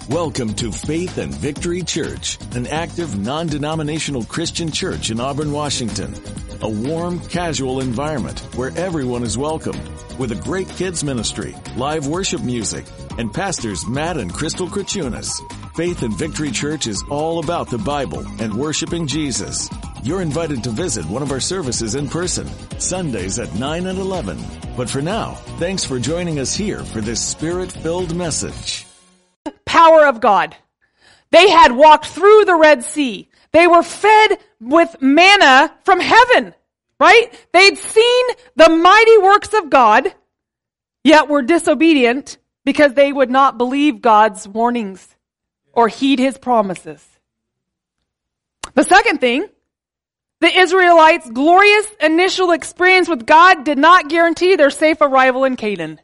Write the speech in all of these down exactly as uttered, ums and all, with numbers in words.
Welcome to Faith and Victory Church, an active, non-denominational Christian church in Auburn, Washington. A warm, casual environment where everyone is welcomed, with a great kids ministry, live worship music, and pastors Matt and Crystal Krachunas. Faith and Victory Church is all about the Bible and worshiping Jesus. You're invited to visit one of our services in person, Sundays at nine and eleven. But for now, thanks for joining us here for this Spirit-filled message. Power of God. They had walked through the Red Sea. They were fed with manna from heaven, right? They'd seen the mighty works of God, yet were disobedient because they would not believe God's warnings or heed his promises. The second thing, the Israelites' glorious initial experience with God did not guarantee their safe arrival in Canaan.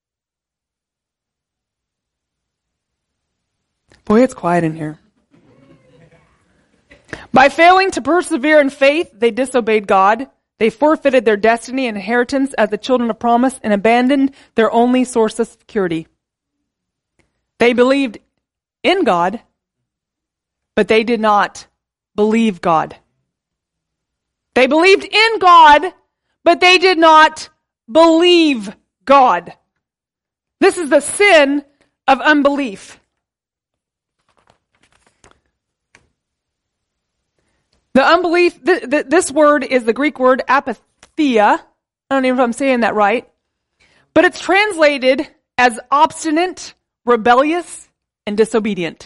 Boy, it's quiet in here. By failing to persevere in faith, they disobeyed God. They forfeited their destiny and inheritance as the children of promise and abandoned their only source of security. They believed in God, but they did not believe God. They believed in God, but they did not believe God. This is the sin of unbelief. The unbelief, th- th- this word is the Greek word apatheia. I don't even know if I'm saying that right. But it's translated as obstinate, rebellious, and disobedient.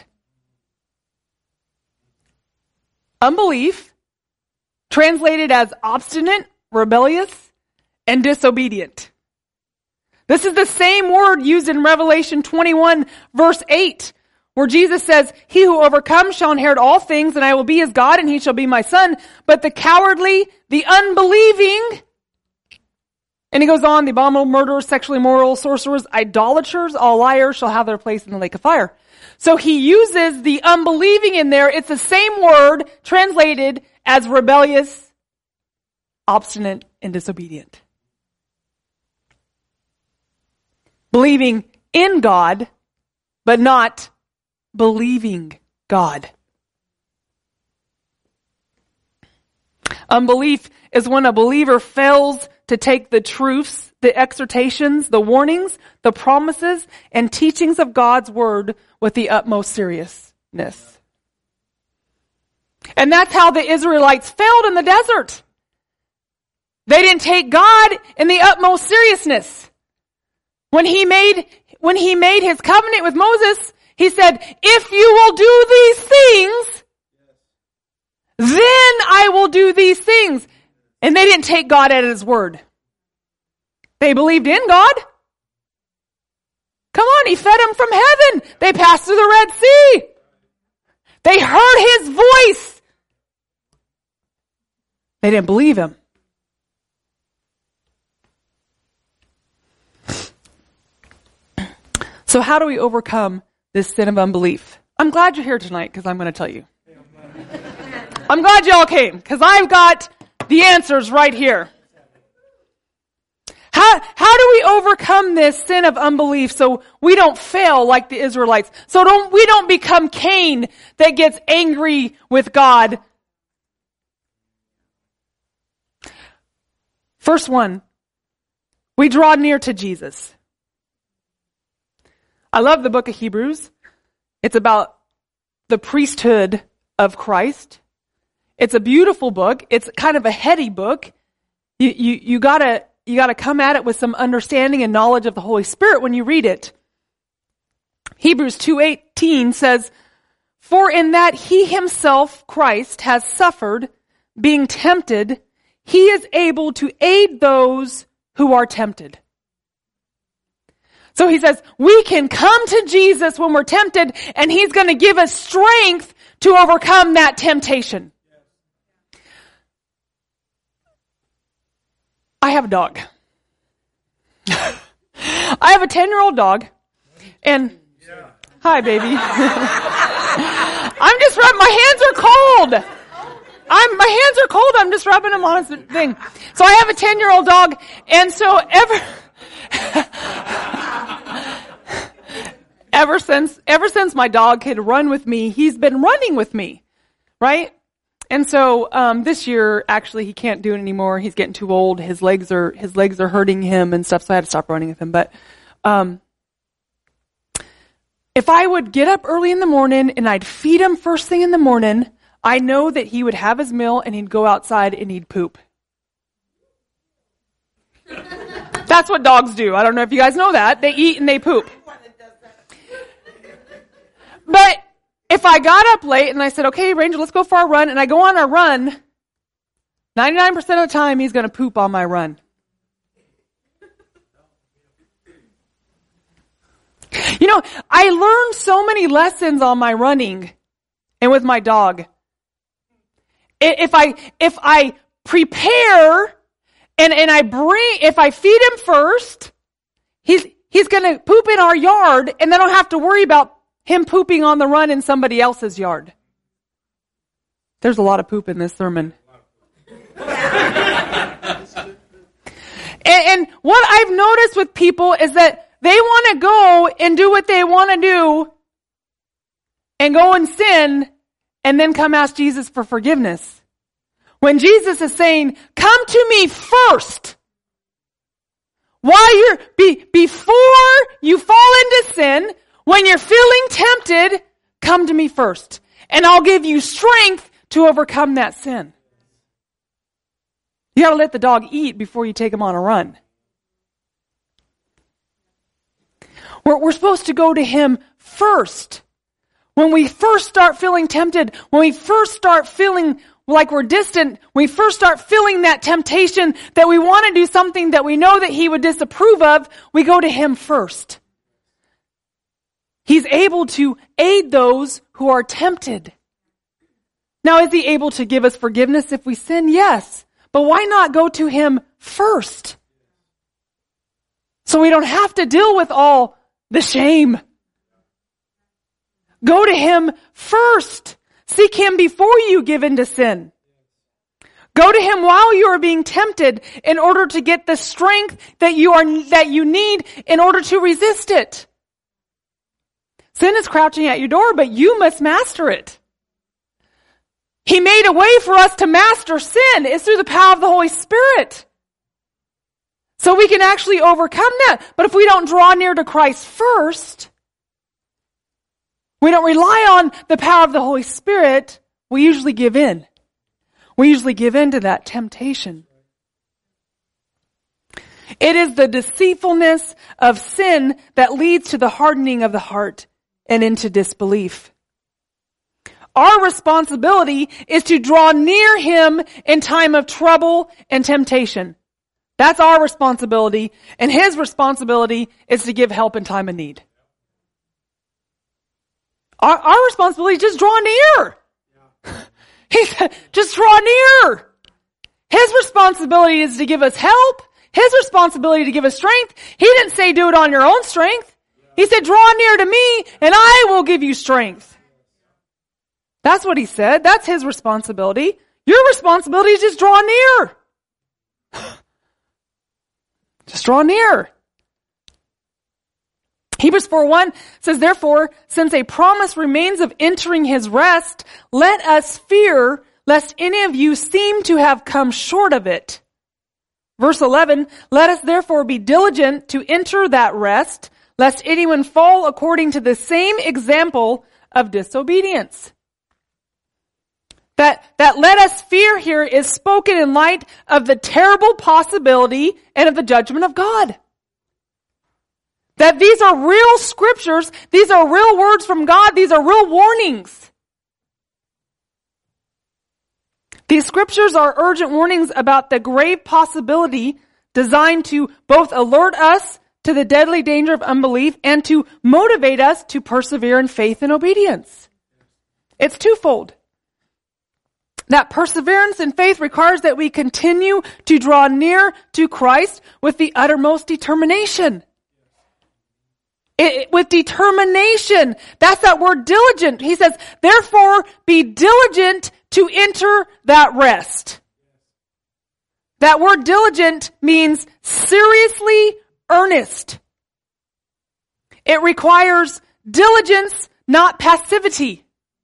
Unbelief, translated as obstinate, rebellious, and disobedient. This is the same word used in Revelation twenty-one, verse eight. Where Jesus says, he who overcomes shall inherit all things, and I will be his God, and he shall be my son. But the cowardly, the unbelieving, and he goes on, the abominable, murderers, sexually immoral, sorcerers, idolaters, all liars shall have their place in the lake of fire. So he uses the unbelieving in there. It's the same word translated as rebellious, obstinate, and disobedient. Believing in God, but not believing God. Unbelief is when a believer fails to take the truths, the exhortations, the warnings, the promises, and teachings of God's word with the utmost seriousness. And that's how the Israelites failed in the desert. They didn't take God in the utmost seriousness. When he made, when he made his covenant with Moses, he said, if you will do these things, then I will do these things. And they didn't take God at his word. They believed in God. Come on, he fed them from heaven. They passed through the Red Sea. They heard his voice. They didn't believe him. So how do we overcome this sin of unbelief? I'm glad you're here tonight because I'm going to tell you. I'm glad y'all came because I've got the answers right here. How, how do we overcome this sin of unbelief so we don't fail like the Israelites? So don't, we don't become Cain that gets angry with God. First one, we draw near to Jesus. I love the book of Hebrews. It's about the priesthood of Christ. It's a beautiful book. It's kind of a heady book. You, you, you gotta, you gotta come at it with some understanding and knowledge of the Holy Spirit when you read it. Hebrews two eighteen says, for in that he himself, Christ, has suffered, being tempted, he is able to aid those who are tempted. So he says, we can come to Jesus when we're tempted, and he's going to give us strength to overcome that temptation. I have a dog. I have a ten-year-old dog, and yeah. Hi, baby. I'm just rubbing, my hands are cold. I'm, my hands are cold. I'm just rubbing them on his thing. So I have a ten-year-old dog, and so ever... ever since, ever since my dog could run with me, he's been running with me, right? And so, um, this year, actually, he can't do it anymore. He's getting too old. His legs are, his legs are hurting him and stuff, so I had to stop running with him. But, um, if I would get up early in the morning and I'd feed him first thing in the morning, I know that he would have his meal and he'd go outside and he'd poop. That's what dogs do. I don't know if you guys know that. They eat and they poop. But if I got up late and I said, okay, Ranger, let's go for our run, and I go on a run, ninety-nine percent of the time he's going to poop on my run. You know, I learned so many lessons on my running and with my dog. If I, if I prepare and, and I bring, if I feed him first, he's, he's going to poop in our yard, and then I don't have to worry about him pooping on the run in somebody else's yard. There's a lot of poop in this sermon. and, and what I've noticed with people is that they want to go and do what they want to do and go and sin and then come ask Jesus for forgiveness. When Jesus is saying, come to me first. While you're, be, before you fall into sin, when you're feeling tempted, come to me first, and I'll give you strength to overcome that sin. You gotta let the dog eat before you take him on a run. We're, we're supposed to go to him first. When we first start feeling tempted, when we first start feeling like we're distant, when we first start feeling that temptation that we want to do something that we know that he would disapprove of, we go to him first. He's able to aid those who are tempted. Now, is he able to give us forgiveness if we sin? Yes. But why not go to him first? So we don't have to deal with all the shame. Go to him first. Seek him before you give in to sin. Go to him while you are being tempted in order to get the strength that you are, that you need in order to resist it. Sin is crouching at your door, but you must master it. He made a way for us to master sin. It's through the power of the Holy Spirit. So we can actually overcome that. But if we don't draw near to Christ first, we don't rely on the power of the Holy Spirit, we usually give in. We usually give in to that temptation. It is the deceitfulness of sin that leads to the hardening of the heart and into disbelief. Our responsibility is to draw near him in time of trouble and temptation. That's our responsibility, and his responsibility is to give help in time of need. Our, our responsibility is just draw near. He said, just draw near. His responsibility is to give us help. His responsibility to give us strength. He didn't say do it on your own strength. He said, draw near to me and I will give you strength. That's what he said. That's his responsibility. Your responsibility is just draw near. Just draw near. Hebrews four one says, therefore, since a promise remains of entering his rest, let us fear lest any of you seem to have come short of it. Verse eleven, let us therefore be diligent to enter that rest, lest anyone fall according to the same example of disobedience. That, that let us fear here is spoken in light of the terrible possibility and of the judgment of God. That these are real scriptures, these are real words from God, these are real warnings. These scriptures are urgent warnings about the grave possibility designed to both alert us to the deadly danger of unbelief and to motivate us to persevere in faith and obedience. It's twofold. That perseverance in faith requires that we continue to draw near to Christ with the uttermost determination. It, with determination. That's that word diligent. He says, therefore be diligent to enter that rest. That word diligent means seriously earnest. It requires diligence, not passivity.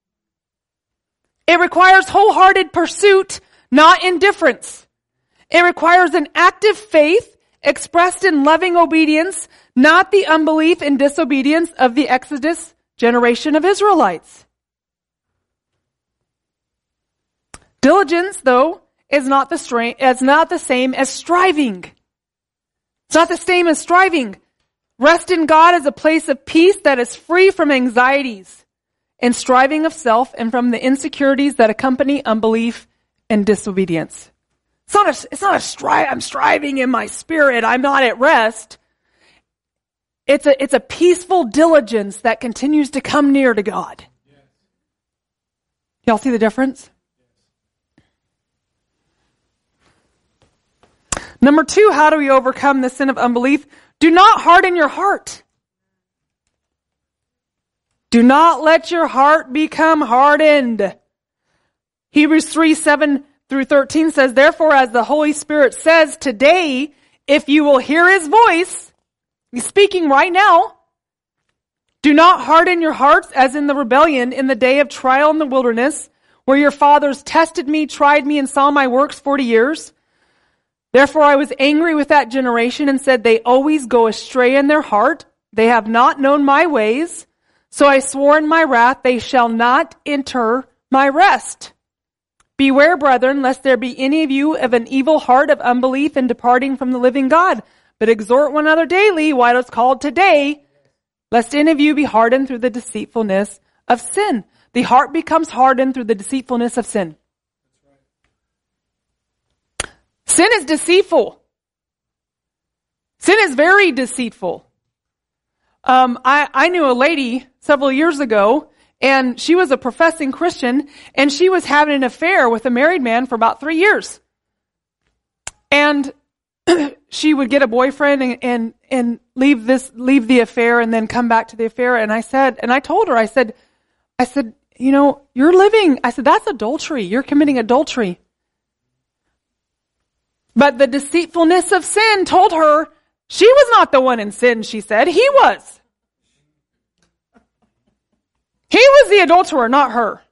It requires wholehearted pursuit, not indifference. It requires an active faith expressed in loving obedience, not the unbelief and disobedience of the Exodus generation of Israelites. Diligence, though, is not the stra- is not the same as striving. It's not the same as striving. Rest in God is a place of peace that is free from anxieties and striving of self and from the insecurities that accompany unbelief and disobedience. It's not a, it's not a strive, I'm striving in my spirit, I'm not at rest. It's a, it's a peaceful diligence that continues to come near to God. Y'all see the difference? Number two, how do we overcome the sin of unbelief? Do not harden your heart. Do not let your heart become hardened. Hebrews three, seven through thirteen says, therefore, as the Holy Spirit says today, if you will hear his voice, he's speaking right now, do not harden your hearts as in the rebellion in the day of trial in the wilderness, where your fathers tested me, tried me, and saw my works forty years. Therefore I was angry with that generation and said, they always go astray in their heart. They have not known my ways. So I swore in my wrath, they shall not enter my rest. Beware, brethren, lest there be any of you of an evil heart of unbelief and departing from the living God. But exhort one another daily, while it's called today, lest any of you be hardened through the deceitfulness of sin. The heart becomes hardened through the deceitfulness of sin. Sin is deceitful. Sin is very deceitful. Um, I, I knew a lady several years ago, and she was a professing Christian, and she was having an affair with a married man for about three years. And she would get a boyfriend and, and, and leave this, leave the affair and then come back to the affair. And I said, and I told her, I said, I said, you know, you're living, I said, that's adultery. You're committing adultery. But the deceitfulness of sin told her she was not the one in sin, she said. He was. He was the adulterer, not her.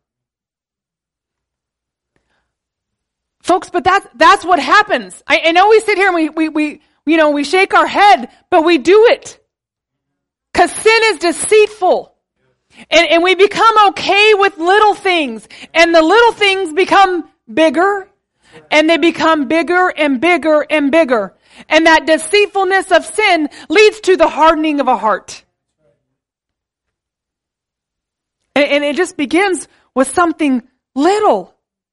Folks, but that's, that's what happens. I, I know we sit here and we, we, we, you know, we shake our head, but we do it. Cause sin is deceitful. And, and we become okay with little things. And the little things become bigger. And they become bigger and bigger and bigger. And that deceitfulness of sin leads to the hardening of a heart. And, and it just begins with something little.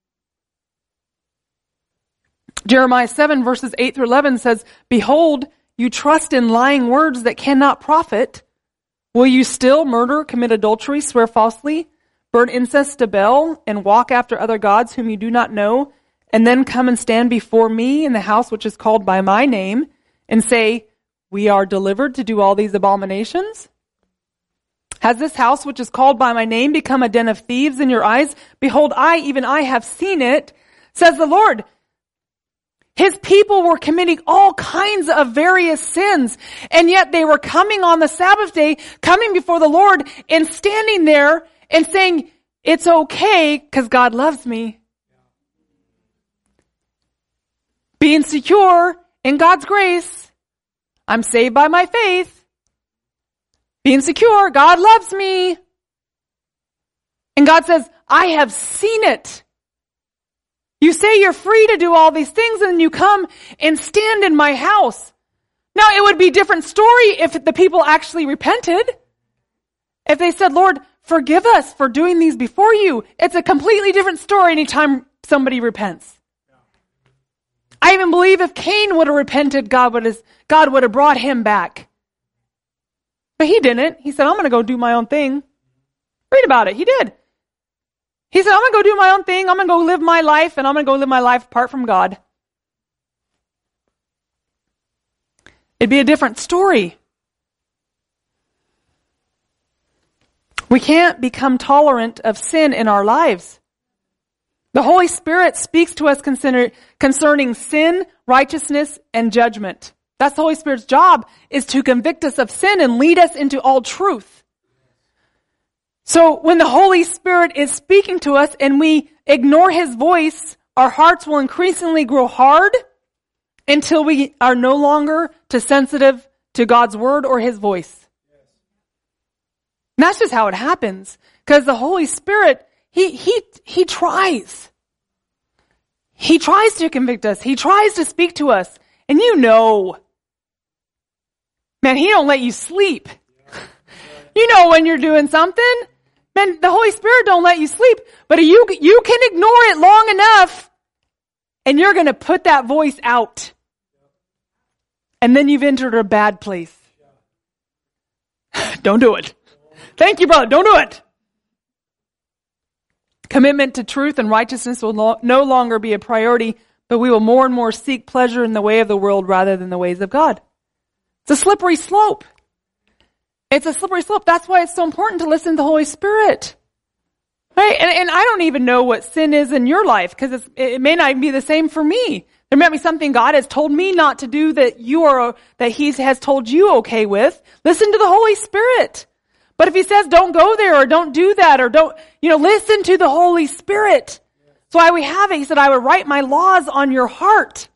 Jeremiah seven verses eight through eleven says, behold, you trust in lying words that cannot profit. Will you still murder, commit adultery, swear falsely, burn incense to Baal, and walk after other gods whom you do not know? And then come and stand before me in the house which is called by my name and say, we are delivered to do all these abominations? Has this house which is called by my name become a den of thieves in your eyes? Behold, I, even I, have seen it, says the Lord. His people were committing all kinds of various sins, and yet they were coming on the Sabbath day, coming before the Lord and standing there and saying, it's okay because God loves me. Being secure in God's grace. I'm saved by my faith. Being secure, God loves me. And God says, I have seen it. You say you're free to do all these things and then you come and stand in my house. Now it would be a different story if the people actually repented. If they said, Lord, forgive us for doing these before you. It's a completely different story anytime somebody repents. I even believe if Cain would have repented, God would have, God would have brought him back. But he didn't. He said, I'm going to go do my own thing. Read about it. He did. He said, I'm going to go do my own thing. I'm going to go live my life, and I'm going to go live my life apart from God. It'd be a different story. We can't become tolerant of sin in our lives. The Holy Spirit speaks to us consider, concerning sin, righteousness, and judgment. That's the Holy Spirit's job, is to convict us of sin and lead us into all truth. So when the Holy Spirit is speaking to us and we ignore His voice, our hearts will increasingly grow hard until we are no longer too sensitive to God's word or His voice. And that's just how it happens. Because the Holy Spirit, He, He, He tries. He tries to convict us. He tries to speak to us. And you know, man, He don't let you sleep. You know when you're doing something. Man, the Holy Spirit don't let you sleep. But you, you can ignore it long enough and you're going to put that voice out. And then you've entered a bad place. Don't do it. Thank you, brother. Don't do it. Commitment to truth and righteousness will no, no longer be a priority, but we will more and more seek pleasure in the way of the world rather than the ways of God. It's a slippery slope. It's a slippery slope. That's why it's so important to listen to the Holy Spirit. Right? And, and I don't even know what sin is in your life because it may not even be the same for me. There might be something God has told me not to do that you are, that He has told you okay with. Listen to the Holy Spirit. But if He says don't go there or don't do that or don't, you know, listen to the Holy Spirit. That's why we have it. He said, I would write my laws on your heart.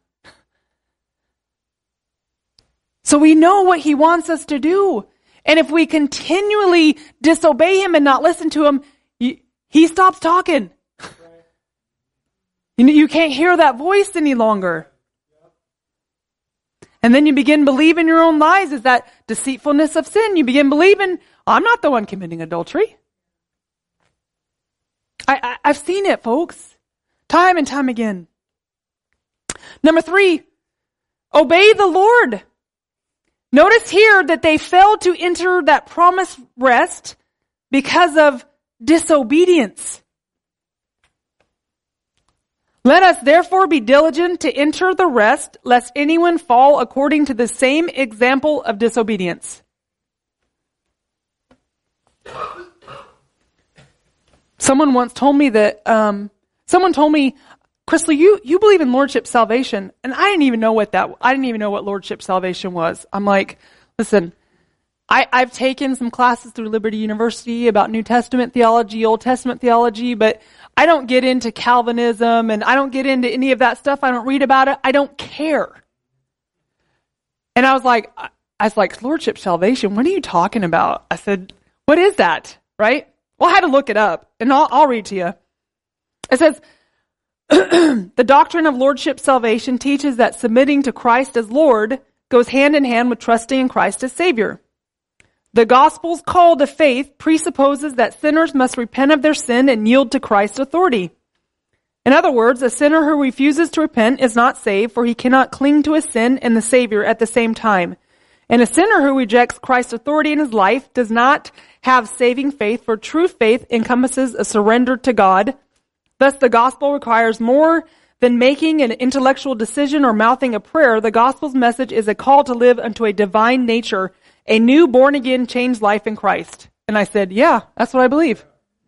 So we know what He wants us to do. And if we continually disobey Him and not listen to Him, He stops talking. You, you can't hear that voice any longer. And then you begin believing your own lies. Is that deceitfulness of sin? You begin believing, I'm not the one committing adultery. I, I, I've seen it, folks. Time and time again. Number three, obey the Lord. Notice here that they failed to enter that promised rest because of disobedience. Let us therefore be diligent to enter the rest, lest anyone fall according to the same example of disobedience. Someone once told me that, um, someone told me, Chrisley, you, you believe in Lordship salvation. And I didn't even know what that, I didn't even know what Lordship salvation was. I'm like, listen, I, I've taken some classes through Liberty University about New Testament theology, Old Testament theology, but I don't get into Calvinism and I don't get into any of that stuff. I don't read about it. I don't care. And I was like, I was like, Lordship salvation, what are you talking about? I said, what is that? Right? Well, I had to look it up and I'll, I'll read to you. It says, the doctrine of Lordship salvation teaches that submitting to Christ as Lord goes hand in hand with trusting in Christ as Savior. The gospel's call to faith presupposes that sinners must repent of their sin and yield to Christ's authority. In other words, a sinner who refuses to repent is not saved, for he cannot cling to his sin and the Savior at the same time. And a sinner who rejects Christ's authority in his life does not have saving faith, for true faith encompasses a surrender to God. Thus, the gospel requires more than making an intellectual decision or mouthing a prayer. The gospel's message is a call to live unto a divine nature, a new born-again changed life in Christ. And I said, yeah, that's what I believe.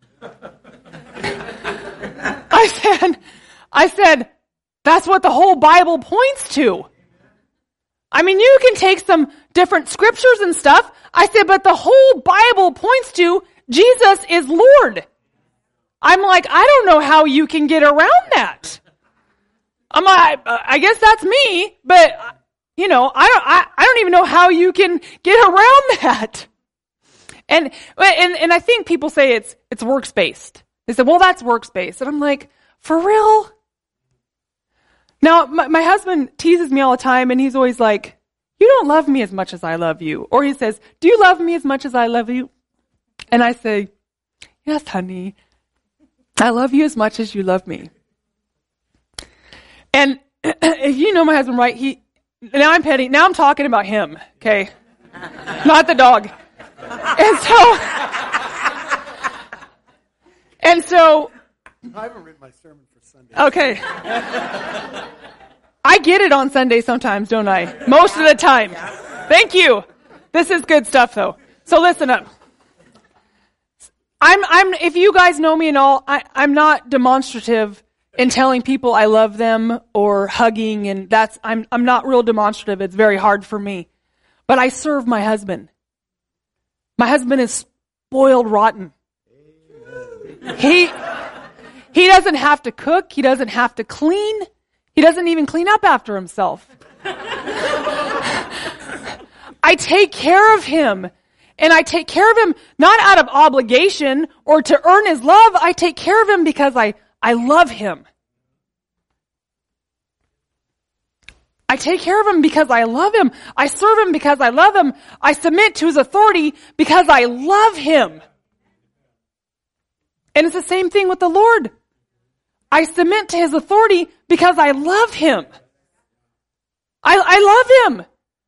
I said, I said, that's what the whole Bible points to. I mean, you can take some different scriptures and stuff. I said, but the whole Bible points to Jesus is Lord. I'm like, I don't know how you can get around that. I'm like, I guess that's me, but you know, I don't, I, I don't even know how you can get around that. And, and, and I think people say it's, it's works-based. They say, well, that's works-based. And I'm like, for real? Now, my, my husband teases me all the time and he's always like, you don't love me as much as I love you. Or he says, do you love me as much as I love you? And I say, yes, honey. I love you as much as you love me. And if you know my husband right, he, now I'm petting, now I'm talking about him, okay? Not the dog. And so, and so. I haven't written my sermon for Sunday. Okay. I get it on Sunday sometimes, don't I? Most of the time. Thank you. This is good stuff though. So listen up. I'm, I'm, if you guys know me and all, I, I'm not demonstrative in telling people I love them or hugging, and that's, I'm, I'm not real demonstrative. It's very hard for me. But I serve my husband. My husband is spoiled rotten. He, he doesn't have to cook. He doesn't have to clean. He doesn't even clean up after himself. I take care of him. And I take care of him not out of obligation or to earn his love. I take care of him because I, I love him. I take care of him because I love him. I serve him because I love him. I submit to his authority because I love him. And it's the same thing with the Lord. I submit to his authority because I love him. I, I love him.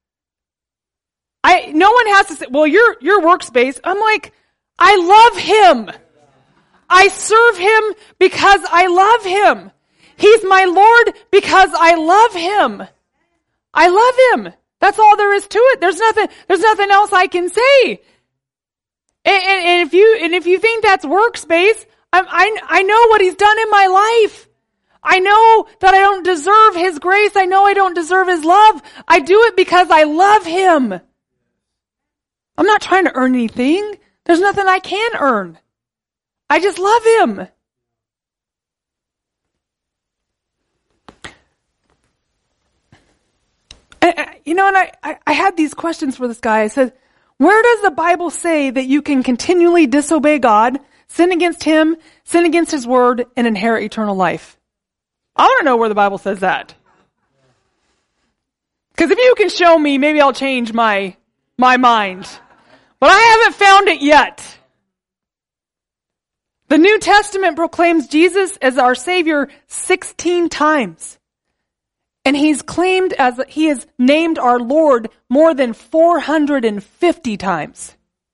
I, no one has to say, well, your, your workspace. I'm like, I love him. I serve him because I love him. He's my Lord because I love him. I love him. That's all there is to it. There's nothing, there's nothing else I can say. And, and, and if you, and if you think that's workspace, I, I, I know what he's done in my life. I know that I don't deserve his grace. I know I don't deserve his love. I do it because I love him. I'm not trying to earn anything. There's nothing I can earn. I just love him. And, you know, and I, I, I had these questions for this guy. I said, where does the Bible say that you can continually disobey God, sin against him, sin against his word, and inherit eternal life? I want to know where the Bible says that. Because if you can show me, maybe I'll change my, my mind. But I haven't found it yet. The New Testament proclaims Jesus as our Savior sixteen times. And he's claimed as, he is named our Lord more than four hundred fifty times.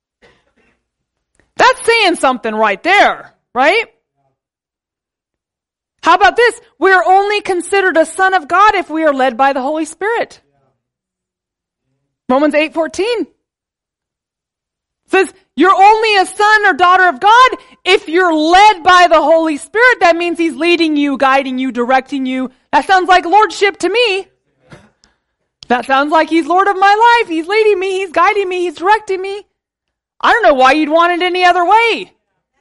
That's saying something right there, right? How about this? We're only considered a son of God if we are led by the Holy Spirit. Romans eight fourteen says, you're only a son or daughter of God if you're led by the Holy Spirit. That means he's leading you, guiding you, directing you. That sounds like lordship to me. That sounds like he's Lord of my life. He's leading me, he's guiding me, he's directing me. I don't know why you'd want it any other way.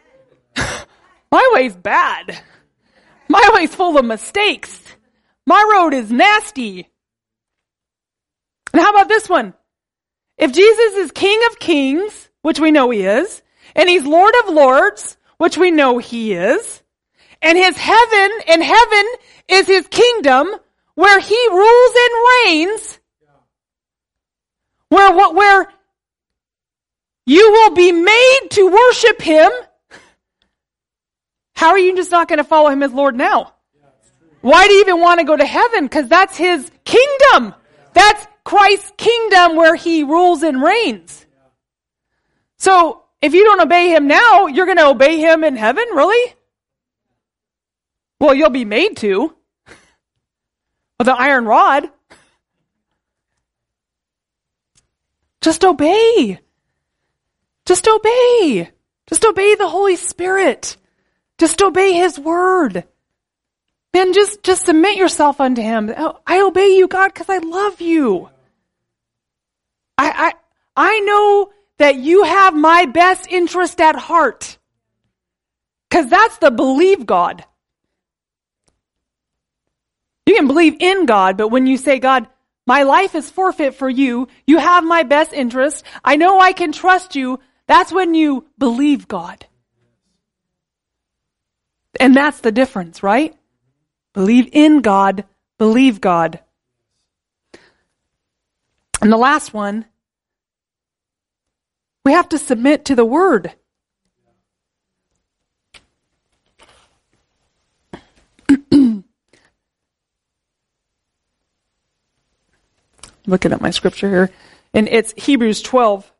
My way's bad. My way's full of mistakes. My road is nasty. And how about this one? If Jesus is King of Kings, which we know he is, and he's Lord of Lords, which we know he is, and his heaven, and heaven is his kingdom, where he rules and reigns, where what, where you will be made to worship him. How are you just not going to follow him as Lord now? Why do you even want to go to heaven? Because that's his kingdom. That's Christ's kingdom where he rules and reigns. So, if you don't obey him now, you're going to obey him in heaven? Really? Well, you'll be made to. With an iron rod. Just obey. Just obey. Just obey the Holy Spirit. Just obey his word. Man, just, just submit yourself unto him. I obey you, God, because I love you. I, I, I know that you have my best interest at heart. Because that's the believe God. You can believe in God, but when you say, God, my life is forfeit for you, you have my best interest, I know I can trust you, that's when you believe God. And that's the difference, right? Believe in God, believe God. And the last one, we have to submit to the word. Looking at my scripture here, and it's Hebrews twelve.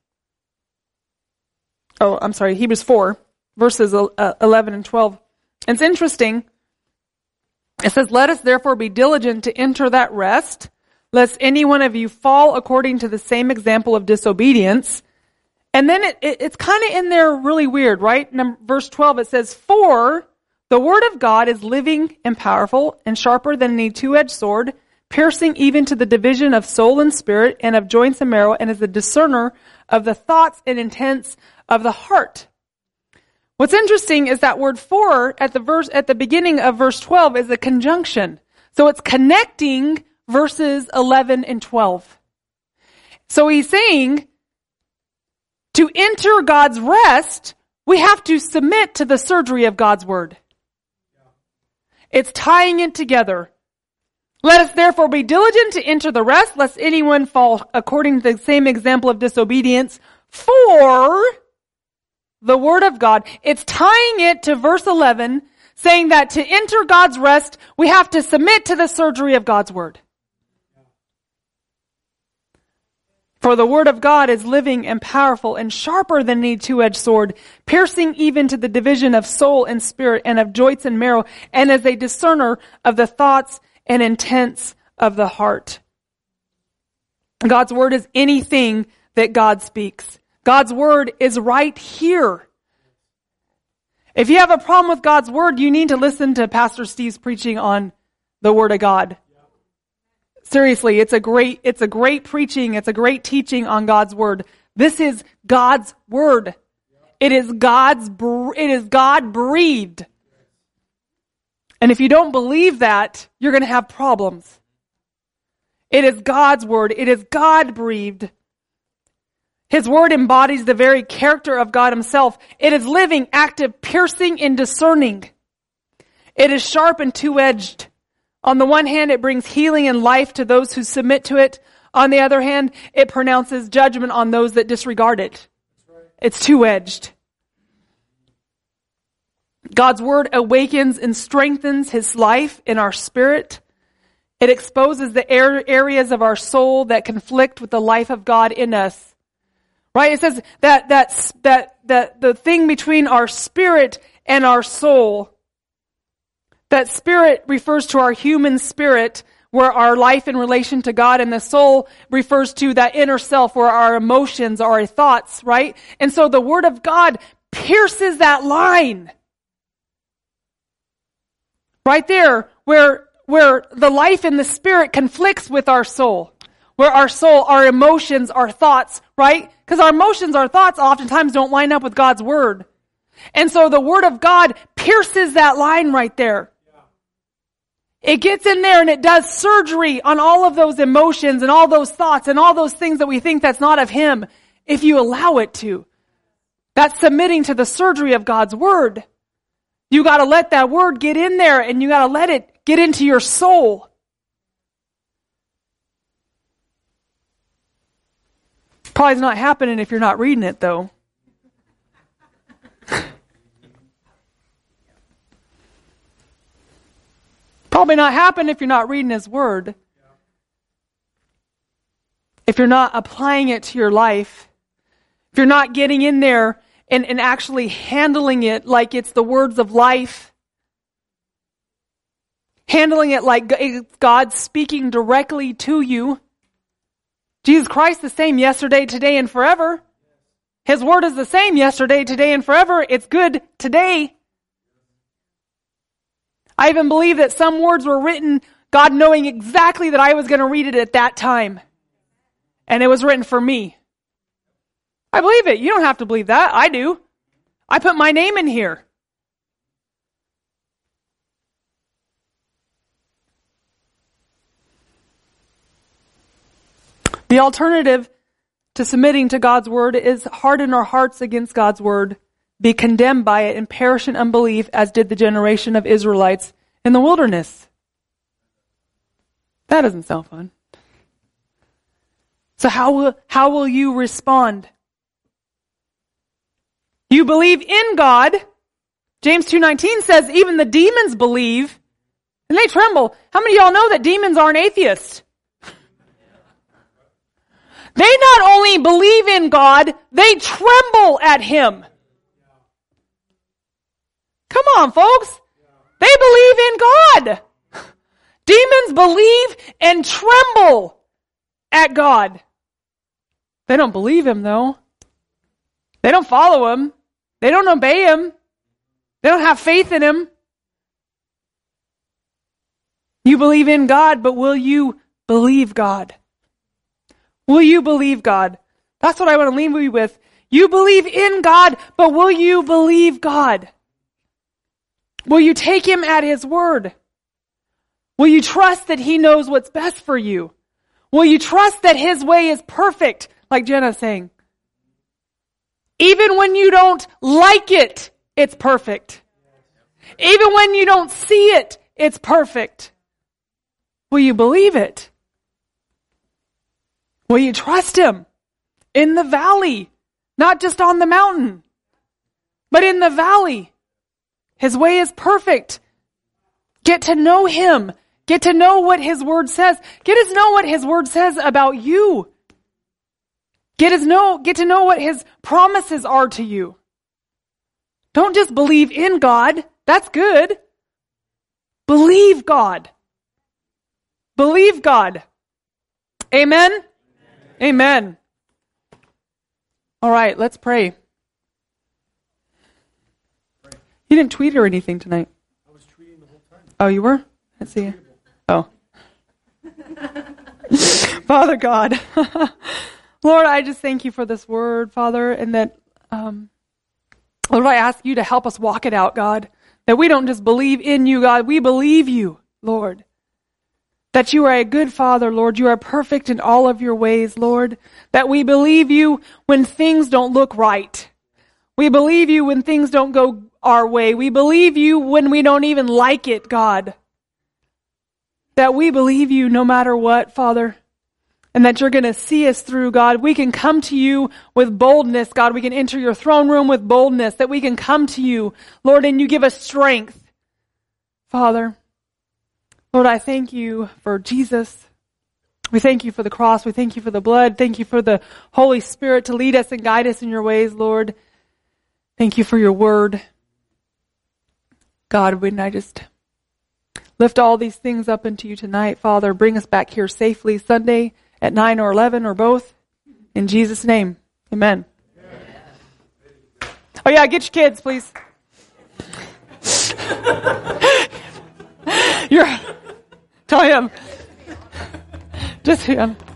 Oh, I'm sorry, Hebrews four, verses eleven and twelve. And it's interesting. It says, let us therefore be diligent to enter that rest, lest any one of you fall according to the same example of disobedience. And then it, it, it's kind of in there really weird, right? Number, verse twelve, it says, for the word of God is living and powerful and sharper than any two-edged sword, piercing even to the division of soul and spirit and of joints and marrow, and is the discerner of the thoughts and intents of the heart. What's interesting is that word for at the verse, at the beginning of verse twelve is a conjunction. So it's connecting verses eleven and twelve. So he's saying, to enter God's rest, we have to submit to the surgery of God's word. It's tying it together. Let us therefore be diligent to enter the rest, lest anyone fall according to the same example of disobedience. For the word of God, it's tying it to verse eleven, saying that to enter God's rest, we have to submit to the surgery of God's word. For the word of God is living and powerful and sharper than any two-edged sword, piercing even to the division of soul and spirit and of joints and marrow, and is a discerner of the thoughts and intents of the heart. God's word is anything that God speaks. God's word is right here. If you have a problem with God's word, you need to listen to Pastor Steve's preaching on the word of God. Seriously, it's a great, it's a great preaching. It's a great teaching on God's word. This is God's word. It is God's, it is God breathed. And if you don't believe that, you're going to have problems. It is God's word. It is God breathed. His word embodies the very character of God himself. It is living, active, piercing, and discerning. It is sharp and two-edged. On the one hand, it brings healing and life to those who submit to it. On the other hand, it pronounces judgment on those that disregard it. It's two-edged. God's word awakens and strengthens his life in our spirit. It exposes the areas of our soul that conflict with the life of God in us. Right? It says that, that, that, that the thing between our spirit and our soul, that spirit refers to our human spirit, where our life in relation to God, and the soul refers to that inner self where our emotions are, our thoughts, right? And so the word of God pierces that line. Right there, where, where the life in the spirit conflicts with our soul. Where our soul, our emotions, our thoughts, right? Because our emotions, our thoughts oftentimes don't line up with God's word. And so the word of God pierces that line right there. It gets in there and it does surgery on all of those emotions and all those thoughts and all those things that we think that's not of him, if you allow it to. That's submitting to the surgery of God's word. You gotta let that word get in there, and you gotta let it get into your soul. Probably not happening if you're not reading it, though. Probably not happen if you're not reading his word. If you're not applying it to your life. If you're not getting in there and, and actually handling it like it's the words of life. Handling it like God speaking directly to you. Jesus Christ the same yesterday, today, and forever. His word is the same yesterday, today, and forever. It's good today. I even believe that some words were written, God knowing exactly that I was going to read it at that time. And it was written for me. I believe it. You don't have to believe that. I do. I put my name in here. The alternative to submitting to God's word is harden our hearts against God's word, be condemned by it, and perish in unbelief, as did the generation of Israelites in the wilderness. That doesn't sound fun. So how will, how will you respond? You believe in God. James two nineteen says even the demons believe and they tremble. How many of y'all know that demons aren't atheists? They not only believe in God, they tremble at him. Come on, folks. They believe in God. Demons believe and tremble at God. They don't believe him, though. They don't follow him. They don't obey him. They don't have faith in him. You believe in God, but will you believe God? Will you believe God? That's what I want to leave you with. You believe in God, but will you believe God? Will you take him at his word? Will you trust that he knows what's best for you? Will you trust that his way is perfect, like Jenna's saying? Even when you don't like it, it's perfect. Even when you don't see it, it's perfect. Will you believe it? Will you trust him in the valley? Not just on the mountain, but in the valley. His way is perfect. Get to know him. Get to know what his word says. Get to know what his word says about you. Get to know, get to know what his promises are to you. Don't just believe in God. That's good. Believe God. Believe God. Amen? Amen. Amen. All right, let's pray. You didn't tweet or anything tonight. I was tweeting the whole time. Oh, you were? Let's see. Oh. Father God, Lord, I just thank you for this word, Father, and that, um, Lord, I ask you to help us walk it out, God, that we don't just believe in you, God, we believe you, Lord, that you are a good Father, Lord, you are perfect in all of your ways, Lord, that we believe you when things don't look right. We believe you when things don't go our way. We believe you when we don't even like it, God. That we believe you no matter what, Father. And that you're going to see us through, God. We can come to you with boldness, God. We can enter your throne room with boldness. That we can come to you, Lord, and you give us strength. Father, Lord, I thank you for Jesus. We thank you for the cross. We thank you for the blood. Thank you for the Holy Spirit to lead us and guide us in your ways, Lord. Thank you for your word. God, when I just lift all these things up into you tonight, Father, bring us back here safely Sunday at nine or eleven or both. In Jesus' name, amen. Amen. Oh yeah, get your kids, please. You're, tell him. Just him.